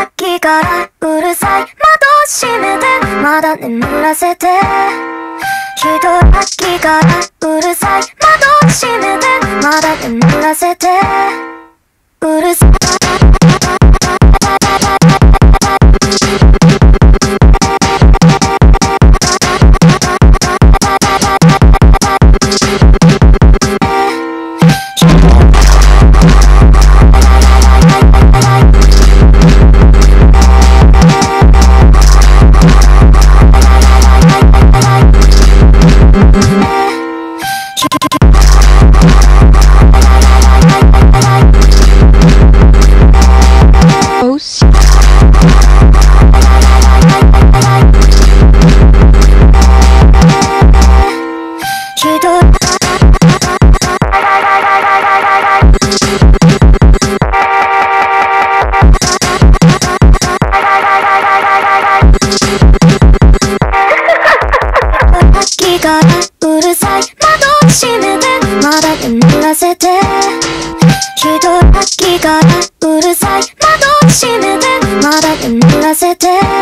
ッキーからうるさい窓閉めてまだ眠らせてひどいラッキーからうるさい窓閉めてまだ眠らせてうるさいうるさい窓閉めてまだ眠らせてひどいラッキーからうるさい窓閉めてまだ眠らせて